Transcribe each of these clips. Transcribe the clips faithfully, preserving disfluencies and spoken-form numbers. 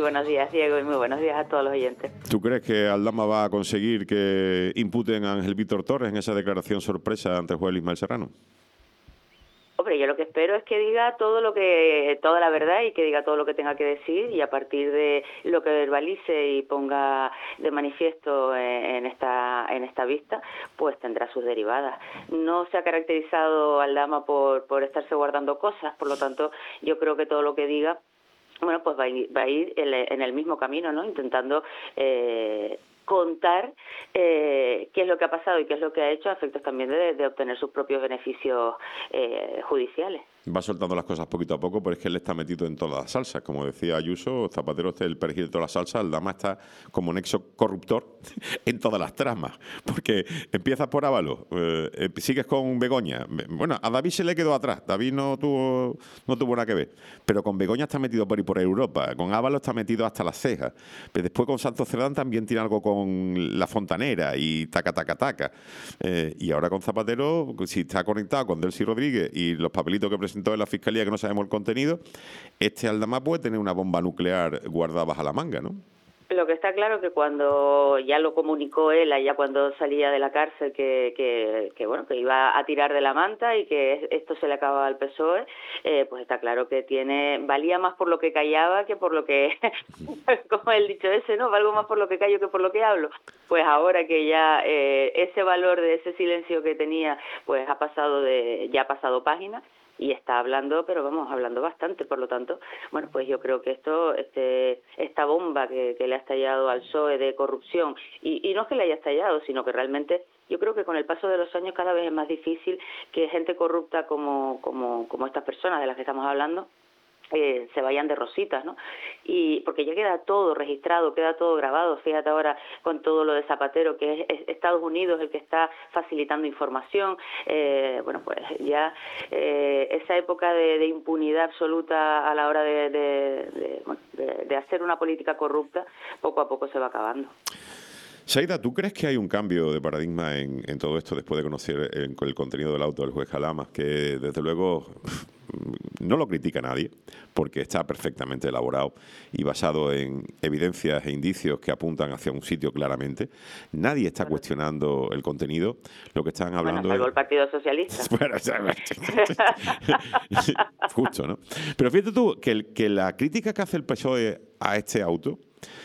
buenos días, Diego, y muy buenos días a todos los oyentes. ¿Tú crees que Aldama va a conseguir que imputen a Ángel Víctor Torres en esa declaración sorpresa ante el juez Ismael Serrano? Hombre, yo lo que espero es que diga todo lo que, toda la verdad y que diga todo lo que tenga que decir, y a partir de lo que verbalice y ponga de manifiesto en esta en esta vista, pues tendrá sus derivadas. No se ha caracterizado Aldama por, por estarse guardando cosas, por lo tanto, yo creo que todo lo que diga, bueno, pues va a ir, va a ir en el mismo camino, ¿no? Intentando eh, contar eh, qué es lo que ha pasado y qué es lo que ha hecho a efectos también de, de obtener sus propios beneficios eh, judiciales. Va soltando las cosas poquito a poco, pero es que él está metido en todas las salsas. Como decía Ayuso, Zapatero es el perejil de todas las salsas, Aldama está como nexo corruptor en todas las tramas. Porque empiezas por Ábalos, eh, sigues con Begoña. Bueno, a David se le quedó atrás, David no tuvo no tuvo nada que ver. Pero con Begoña está metido por ahí por Europa, con Ábalos está metido hasta las cejas. Pero después con Santos Cerdán también tiene algo con La Fontanera y taca, taca, taca. Eh, y ahora con Zapatero, si está conectado con Delcy Rodríguez y los papelitos que presentó en la Fiscalía, que no sabemos el contenido, este Aldama puede tener una bomba nuclear guardada bajo la manga, ¿no? Lo que está claro que cuando ya lo comunicó él, allá cuando salía de la cárcel, que, que, que bueno, que iba a tirar de la manta y que esto se le acababa al P S O E, eh, pues está claro que tiene, valía más por lo que callaba que por lo que, como el dicho ese, ¿no? Valgo más por lo que callo que por lo que hablo. Pues ahora que ya eh, ese valor de ese silencio que tenía, pues ha pasado de, ya ha pasado página, y está hablando, pero vamos, hablando bastante, por lo tanto, bueno, pues yo creo que esto, este, esta bomba que, que le ha estallado al P S O E de corrupción, y, y no es que le haya estallado, sino que realmente yo creo que con el paso de los años cada vez es más difícil que gente corrupta como, como, como estas personas de las que estamos hablando, Eh, se vayan de rositas, ¿no? Y porque ya queda todo registrado, queda todo grabado. Fíjate ahora con todo lo de Zapatero, que es, es Estados Unidos el que está facilitando información. Eh, bueno, pues ya eh, esa época de, de impunidad absoluta a la hora de, de, de, bueno, de, de hacer una política corrupta, poco a poco se va acabando. Saida, ¿tú crees que hay un cambio de paradigma en, en todo esto después de conocer el, el contenido del auto del juez Jalamas, que desde luego no lo critica nadie, porque está perfectamente elaborado y basado en evidencias e indicios que apuntan hacia un sitio claramente? Nadie está cuestionando el contenido. Lo que están hablando bueno, salvo es... el Partido Socialista. Bueno, justo, ¿no? Pero fíjate tú que, el, que la crítica que hace el P S O E a este auto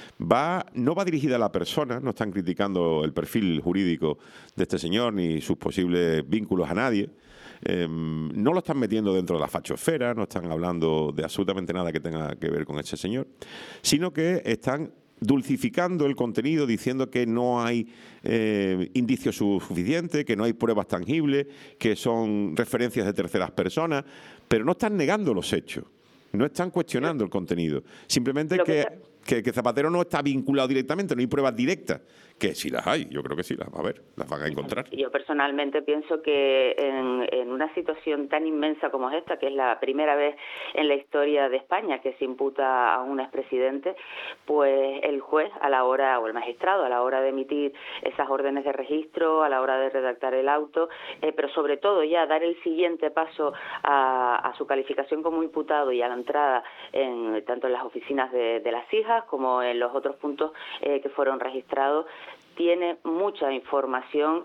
Va, no va dirigida a la persona, no están criticando el perfil jurídico de este señor ni sus posibles vínculos a nadie, eh, no lo están metiendo dentro de la fachosfera, no están hablando de absolutamente nada que tenga que ver con ese señor, sino que están dulcificando el contenido, diciendo que no hay eh, indicios suficientes, que no hay pruebas tangibles, que son referencias de terceras personas, pero no están negando los hechos, no están cuestionando el contenido, simplemente que... Que, que Zapatero no está vinculado directamente, no hay pruebas directas, que sí las hay, yo creo que sí las va a ver, las van a encontrar. Yo personalmente pienso que en, en una situación tan inmensa como es esta, que es la primera vez en la historia de España que se imputa a un expresidente, pues el juez a la hora, o el magistrado, a la hora de emitir esas órdenes de registro, a la hora de redactar el auto, eh, pero sobre todo ya dar el siguiente paso a, a su calificación como imputado y a la entrada en, tanto en las oficinas de, de las hijas como en los otros puntos eh, que fueron registrados, tiene mucha información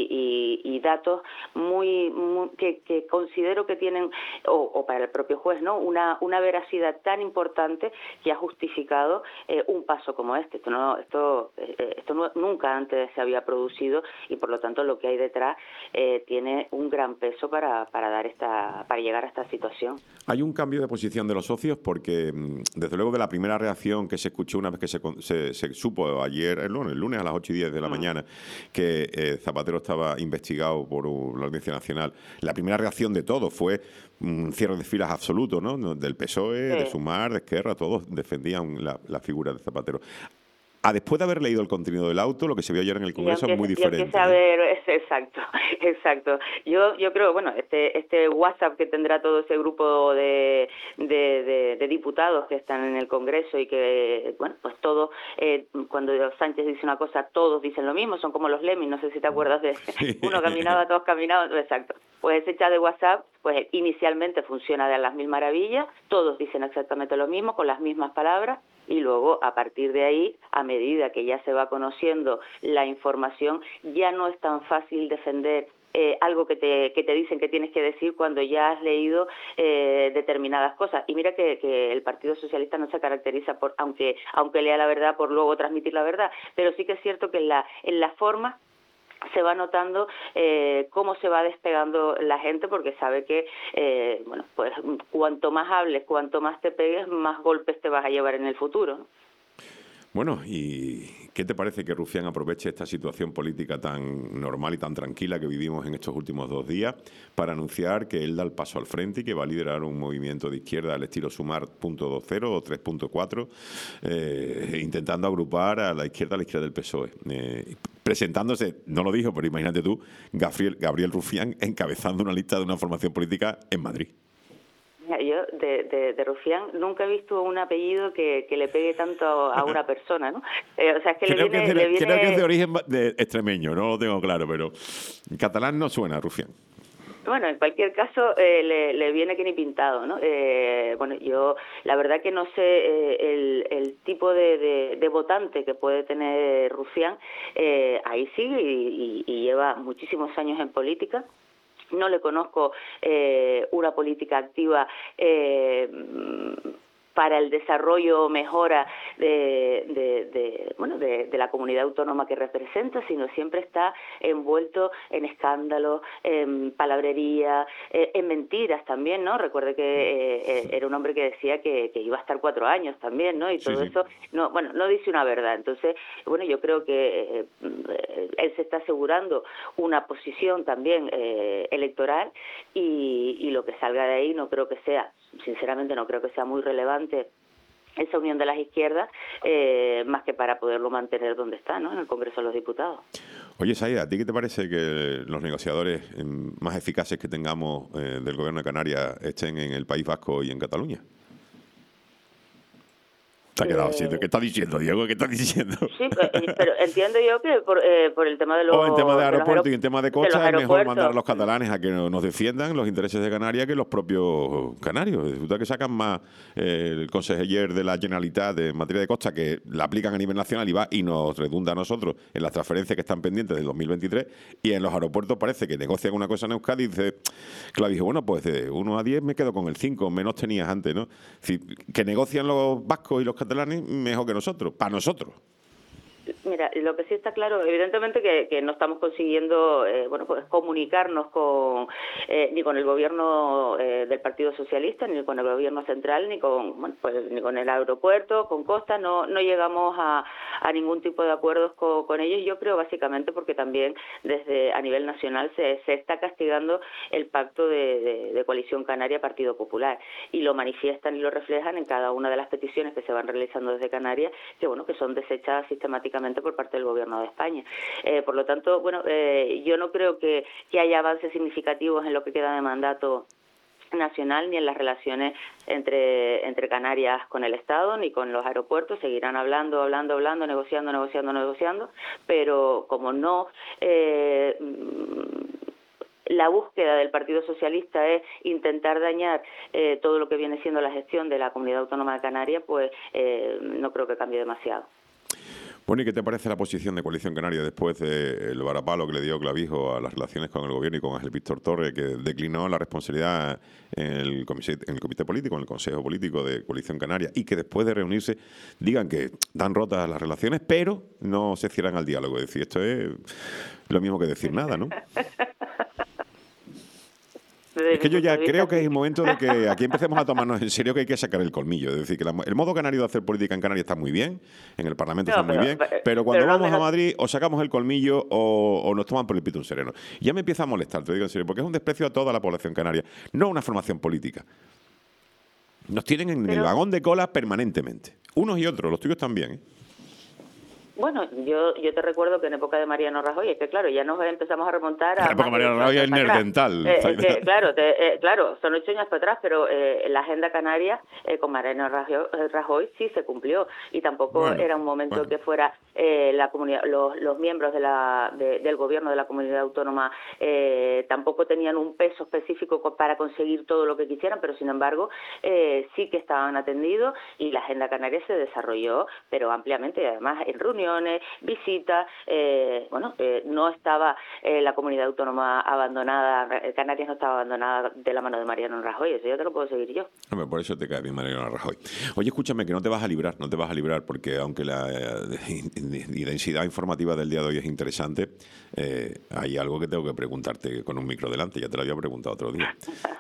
y, y, y datos muy, muy que, que considero que tienen, o, o para el propio juez, ¿no?, una, una veracidad tan importante que ha justificado eh, un paso como este. Esto no, esto, eh, esto no, nunca antes se había producido y por lo tanto lo que hay detrás eh, tiene un gran peso para, para dar esta, para llegar a esta situación. Hay un cambio de posición de los socios porque desde luego de la primera reacción que se escuchó una vez que se, se, se supo ayer, el lunes, el lunes a las ocho y diez de la mm. mañana, que eh, Zapatero estaba investigado por uh, la Audiencia Nacional, la primera reacción de todos fue un cierre de filas absoluto, ¿no? Del P S O E, sí. de Sumar, de Esquerra, todos defendían la, la figura de Zapatero. A después de haber leído el contenido del auto, lo que se vio ayer en el Congreso aunque, es muy diferente. Y a ver, es, exacto, exacto. Yo yo creo, bueno, este este WhatsApp que tendrá todo ese grupo de, de, de, de diputados que están en el Congreso y que, bueno, pues todos, eh, cuando Sánchez dice una cosa, todos dicen lo mismo, son como los Lemmings, no sé si te acuerdas de uno caminaba, todos caminaban, exacto. Pues ese chat de WhatsApp, pues inicialmente funciona de las mil maravillas, todos dicen exactamente lo mismo, con las mismas palabras. y luego a partir de ahí, a medida que ya se va conociendo la información, ya no es tan fácil defender Eh, algo que te, que te dicen que tienes que decir cuando ya has leído eh, determinadas cosas. Y mira que, que el Partido Socialista no se caracteriza por, aunque aunque lea la verdad, por luego transmitir la verdad, pero sí que es cierto que en la, en la forma se va notando eh, cómo se va despegando la gente, porque sabe que eh, bueno, pues cuanto más hables, cuanto más te pegues, más golpes te vas a llevar en el futuro, ¿no? Bueno, ¿y qué te parece que Rufián aproveche esta situación política tan normal y tan tranquila que vivimos en estos últimos dos días para anunciar que él da el paso al frente y que va a liderar un movimiento de izquierda al estilo Sumar punto dos cero o tres punto cuatro, eh, intentando agrupar a la izquierda a la izquierda del P S O E? Eh, presentándose, no lo dijo, pero imagínate tú, Gabriel, Gabriel Rufián encabezando una lista de una formación política en Madrid. Yo de, de, de Rufián nunca he visto un apellido que, que le pegue tanto a una persona, ¿no? Eh, o sea, es que creo, le viene, que es de, le viene... creo que es de origen de extremeño, no lo tengo claro, pero en catalán no suena Rufián. Bueno, en cualquier caso, eh, le, le viene que ni pintado, ¿no? Eh, bueno, yo la verdad que no sé eh, el, el tipo de, de, de votante que puede tener Rufián, eh, ahí sigue y, y, y lleva muchísimos años en política. No le conozco eh, una política activa eh, para el desarrollo o mejora de, de, de bueno de, de la comunidad autónoma que representa, sino siempre está envuelto en escándalos, en palabrería, eh, en mentiras también, ¿no? Recuerde que eh, era un hombre que decía que, que iba a estar cuatro años también, ¿no? Y todo sí, sí. eso, no, bueno, no dice una verdad. Entonces, bueno, yo creo que eh, él se está asegurando una posición también eh, electoral y, y lo que salga de ahí no creo que sea, sinceramente no creo que sea muy relevante esa unión de las izquierdas, eh, más que para poderlo mantener donde está, ¿no? En el Congreso de los Diputados. Oye, Saida, ¿a ti qué te parece que los negociadores más eficaces que tengamos eh, del Gobierno de Canarias estén en el País Vasco y en Cataluña? ¿Te ha quedado así? ¿Qué está diciendo, Diego? ¿Qué está diciendo? Sí, pero entiendo yo que por, eh, por el tema de los... O en tema de aeropuertos de y en tema de costa es mejor mandar a los catalanes a que nos defiendan los intereses de Canarias que los propios canarios. Resulta que sacan más eh, el conseller de la Generalitat en materia de costa, que la aplican a nivel nacional y va y nos redunda a nosotros en las transferencias que están pendientes del dos mil veintitrés, y en los aeropuertos parece que negocian una cosa en Euskadi y dice, claro, dijo, bueno, pues de uno a diez me quedo con el cinco, menos tenías antes, ¿no? Es decir, que negocian los vascos y los catalanes mejor que nosotros, para nosotros. Mira, lo que sí está claro, evidentemente que, que no estamos consiguiendo, eh, bueno, pues comunicarnos con eh, ni con el gobierno eh, del Partido Socialista, ni con el gobierno central, ni con, bueno, pues ni con el aeropuerto, con Costa, no no llegamos a, a ningún tipo de acuerdos con, con ellos. Yo creo básicamente porque también desde a nivel nacional se, se está castigando el pacto de, de, de coalición canaria Partido Popular, y lo manifiestan y lo reflejan en cada una de las peticiones que se van realizando desde Canarias, que bueno, que son desechadas sistemáticamente por parte del Gobierno de España. Eh, por lo tanto, bueno, eh, yo no creo que, que haya avances significativos en lo que queda de mandato nacional, ni en las relaciones entre entre Canarias con el Estado, ni con los aeropuertos. Seguirán hablando, hablando, hablando, negociando, negociando, negociando, pero como no... Eh, la búsqueda del Partido Socialista es intentar dañar eh, todo lo que viene siendo la gestión de la Comunidad Autónoma de Canarias, pues eh, no creo que cambie demasiado. Bueno, ¿y qué te parece la posición de Coalición Canaria después del varapalo que le dio Clavijo a las relaciones con el gobierno y con Ángel Víctor Torres, que declinó la responsabilidad en el, comité, en el comité político, en el Consejo Político de Coalición Canaria, y que después de reunirse digan que dan rotas las relaciones, pero no se cierran al diálogo? Es decir, esto es lo mismo que decir nada, ¿no? Es que yo ya creo que es el momento de que aquí empecemos a tomarnos en serio que hay que sacar el colmillo. Es decir, que la, el modo canario de hacer política en Canarias está muy bien, en el Parlamento no, está pero, muy bien, pero, pero cuando pero vamos no a Madrid o sacamos el colmillo o, o nos toman por el pito un sereno. Y ya me empieza a molestar, te digo en serio, porque es un desprecio a toda la población canaria, no una formación política. Nos tienen en pero, el vagón de cola permanentemente, unos y otros, los tuyos también, ¿eh? Bueno, yo yo te recuerdo que en época de Mariano Rajoy, es que claro, ya nos empezamos a remontar a... En época de Mariano Rajoy es nerdental. Eh, es que, claro, te, eh, claro, son ocho años para atrás, pero eh, la agenda canaria eh, con Mariano Rajoy, Rajoy sí se cumplió y tampoco bueno, era un momento bueno. que fuera eh, la comunidad, los, los miembros de la, de, del gobierno de la comunidad autónoma eh, tampoco tenían un peso específico para conseguir todo lo que quisieran, pero sin embargo eh, sí que estaban atendidos y la agenda canaria se desarrolló, pero ampliamente, y además en reuniones, visitas, eh, bueno, eh, no estaba eh, la comunidad autónoma abandonada, Canarias no estaba abandonada de la mano de Mariano Rajoy, eso yo te lo puedo seguir yo. Hombre, por eso te cae bien Mariano Rajoy. Oye, escúchame, que no te vas a librar, no te vas a librar, porque aunque la eh, densidad informativa del día de hoy es interesante, eh, hay algo que tengo que preguntarte con un micro delante, ya te lo había preguntado otro día.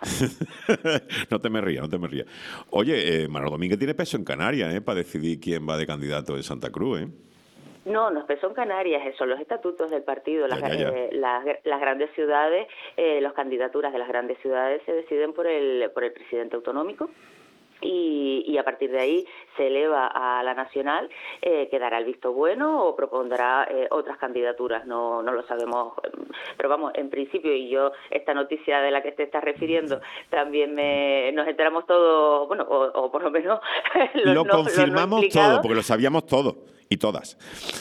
No te me rías, no te me rías. Oye, eh, Manuel Domínguez tiene peso en Canarias, ¿eh? Para decidir quién va de candidato en Santa Cruz, ¿eh? No, nos pesó en Canarias, son los estatutos del partido, las, ya, ya, ya. Eh, las, las grandes ciudades, eh, las candidaturas de las grandes ciudades se deciden por el, por el presidente autonómico. Y, y a partir de ahí se eleva a la nacional, eh, que dará el visto bueno o propondrá eh, otras candidaturas, no no lo sabemos, pero vamos, en principio, y yo esta noticia de la que te estás refiriendo, también me, nos enteramos todos, bueno, o, o por lo menos los, lo no, confirmamos los no todo, porque lo sabíamos todo, y todas.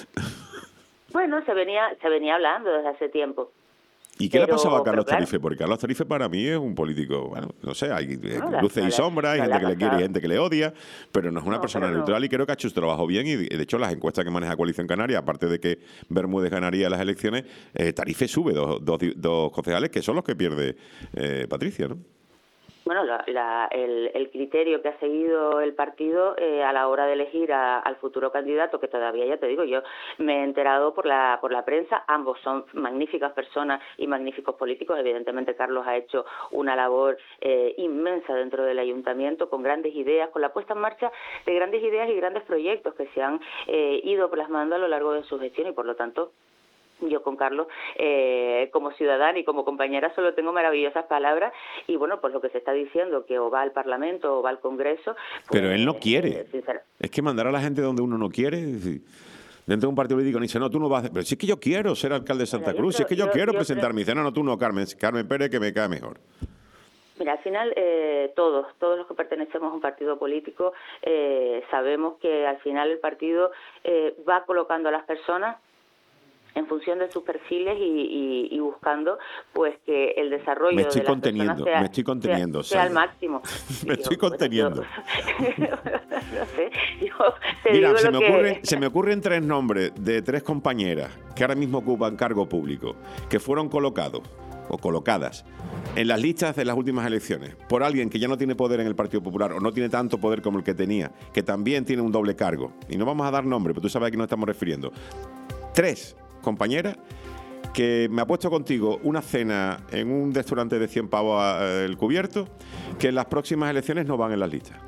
Bueno, se venía, se venía hablando desde hace tiempo. ¿Y qué pero, le ha pasado a Carlos claro. Tarife? Porque Carlos Tarife para mí es un político, bueno, no sé, hay no, luces la, y sombras, hay no, gente la que le quiere y gente que le odia, pero no es una no, persona neutral no. Y creo que ha hecho su trabajo bien y de hecho las encuestas que maneja Coalición Canaria, aparte de que Bermúdez ganaría las elecciones, eh, Tarife sube dos, dos, dos concejales que son los que pierde eh, Patricia, ¿no? Bueno, la, la, el, el criterio que ha seguido el partido eh, a la hora de elegir a, al futuro candidato, que todavía, ya te digo, yo me he enterado por la por la prensa, ambos son magníficas personas y magníficos políticos, evidentemente Carlos ha hecho una labor eh, inmensa dentro del ayuntamiento, con grandes ideas, con la puesta en marcha de grandes ideas y grandes proyectos que se han eh, ido plasmando a lo largo de su gestión y por lo tanto yo con Carlos, eh, como ciudadana y como compañera, solo tengo maravillosas palabras y bueno, pues lo que se está diciendo, que o va al Parlamento o va al Congreso... Pues, pero él no quiere. Eh, es que mandar a la gente donde uno no quiere... Dentro de un partido político dice, no, tú no vas... Pero si es que yo quiero ser alcalde de Santa Mira, Cruz, yo si es que yo, yo, quiero yo presentarme. creo... Dice, no, no, tú no, Carmen, Carmen Pérez, que me cae mejor. Mira, al final eh, todos, todos los que pertenecemos a un partido político eh, sabemos que al final el partido eh, va colocando a las personas en función de sus perfiles y, y, y buscando pues que el desarrollo me estoy de las conteniendo, personas sea, me estoy conteniendo, sea, sea al máximo. Me estoy yo, conteniendo. Bueno, yo, no sé, yo te Mira, digo se, lo me que... ocurre, se me ocurren tres nombres de tres compañeras que ahora mismo ocupan cargo público, que fueron colocados o colocadas en las listas de las últimas elecciones por alguien que ya no tiene poder en el Partido Popular o no tiene tanto poder como el que tenía, que también tiene un doble cargo. Y no vamos a dar nombre, pero tú sabes a quién nos estamos refiriendo. Tres compañera, que me ha puesto contigo una cena en un restaurante de cien pavos el cubierto, que en las próximas elecciones no van en las listas.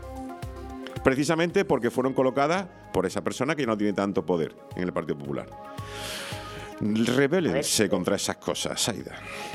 Precisamente porque fueron colocadas por esa persona que no tiene tanto poder en el Partido Popular. Rebélense contra esas cosas, Aida.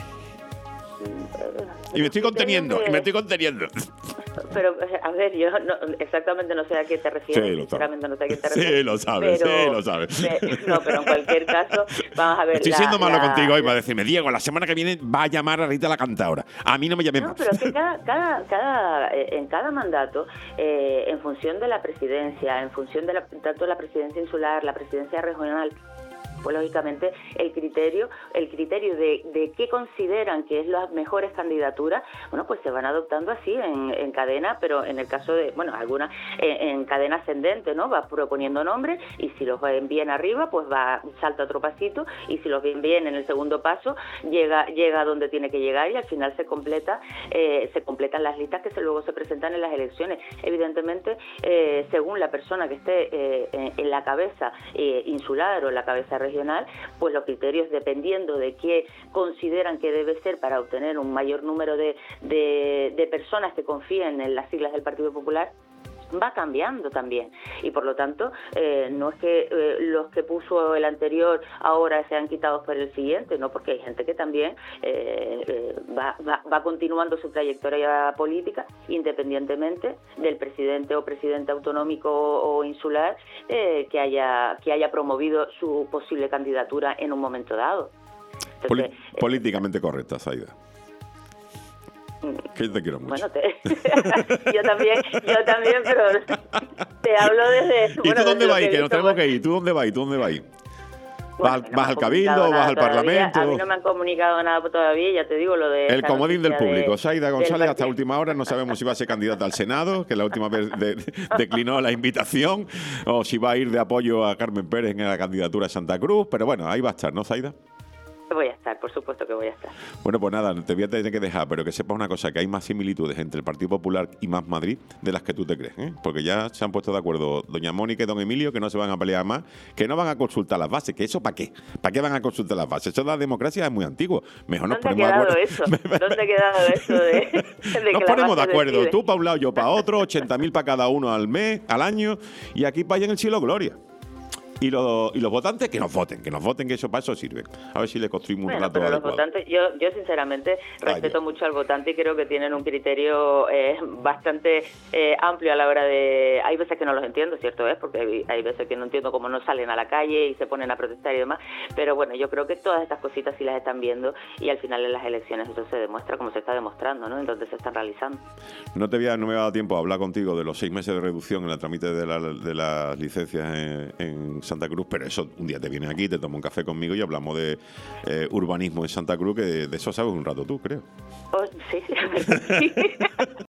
Y me estoy conteniendo, y me estoy conteniendo. Pero, a ver, yo no, exactamente no sé a qué te refieres, sí, sinceramente no sé a qué te refieres. Sí, lo sabes, pero, sí, lo sabes. Me, no, pero en cualquier caso, vamos a ver... Estoy la, siendo malo la, contigo hoy para decirme, Diego, la semana que viene va a llamar a Rita la Cantaora. A mí no me llames no, más. No, pero que cada, cada, cada, en cada mandato, eh, en función de la presidencia, en función de la, tanto la presidencia insular, la presidencia regional, pues lógicamente el criterio el criterio de, de qué consideran que es las mejores candidaturas, bueno, pues se van adoptando así en, en cadena, pero en el caso de, bueno, algunas en, en cadena ascendente, ¿no? Va proponiendo nombres y si los ven bien arriba, pues va salta otro pasito y si los ven bien en el segundo paso, llega llega a donde tiene que llegar y al final se completa eh, se completan las listas que se, luego se presentan en las elecciones. Evidentemente, eh, según la persona que esté eh, en, en la cabeza eh, insular o la cabeza regional, pues los criterios, dependiendo de qué consideran que debe ser para obtener un mayor número de, de, de personas que confíen en las siglas del Partido Popular, va cambiando también. Y por lo tanto, eh, no es que eh, los que puso el anterior ahora sean quitados por el siguiente, no, porque hay gente que también eh, eh, va, va, va continuando su trayectoria política, independientemente del presidente o presidente autonómico o insular eh, que haya que haya promovido su posible candidatura en un momento dado. Entonces, Poli eh, políticamente correcta, Zaida. Que yo te quiero mucho. Bueno, te... yo también, yo también, pero te hablo desde... ¿Y bueno, tú dónde desde vas a ir? que Que he nos visto, tenemos pues... que ir. ¿Tú dónde vas a ir? ¿Tú dónde vas a ir? Bueno, ¿Vas, no vas al Cabildo? ¿Vas al Parlamento? A mí no me han comunicado nada todavía, ya te digo lo de... El comodín del público. De, Zaida González, hasta última hora no sabemos si va a ser candidata al Senado, que la última vez de, de, declinó la invitación, o si va a ir de apoyo a Carmen Pérez en la candidatura a Santa Cruz, pero bueno, ahí va a estar, ¿no, Zaida? Voy a estar, por supuesto que voy a estar. Bueno, pues nada, te voy a tener que dejar, pero que sepas una cosa, que hay más similitudes entre el Partido Popular y Más Madrid de las que tú te crees, ¿eh? Porque ya se han puesto de acuerdo doña Mónica y don Emilio que no se van a pelear más, que no van a consultar las bases, que eso ¿para qué? ¿Para qué van a consultar las bases? Eso de la democracia es muy antiguo. Mejor nos ¿Dónde ponemos ha de quedado acuerdo. eso? ¿Dónde ha quedado eso de, de que Nos la ponemos de base acuerdo, decide? tú para un lado, yo para otro, ochenta mil para cada uno al mes, al año, y aquí para allá en el cielo gloria. Y los, y los votantes que nos voten, que nos voten, que eso para eso sirve. A ver si le construimos bueno, un rato pero los adecuado. votantes, yo, yo sinceramente respeto Vaya. mucho al votante y creo que tienen un criterio eh, bastante eh, amplio a la hora de... Hay veces que no los entiendo, cierto es, porque hay, hay veces que no entiendo cómo no salen a la calle y se ponen a protestar y demás, pero bueno, yo creo que todas estas cositas sí las están viendo y al final en las elecciones eso se demuestra como se está demostrando, ¿no? Entonces se están realizando. No te voy a, no me ha dado tiempo a hablar contigo de los seis meses de reducción en el trámite de, la, de las licencias en, en Santa Cruz, pero eso un día te vienes aquí, te tomas un café conmigo y hablamos de eh, urbanismo en Santa Cruz, que de, de eso sabes un rato tú, creo. Oh, sí, sí, sí.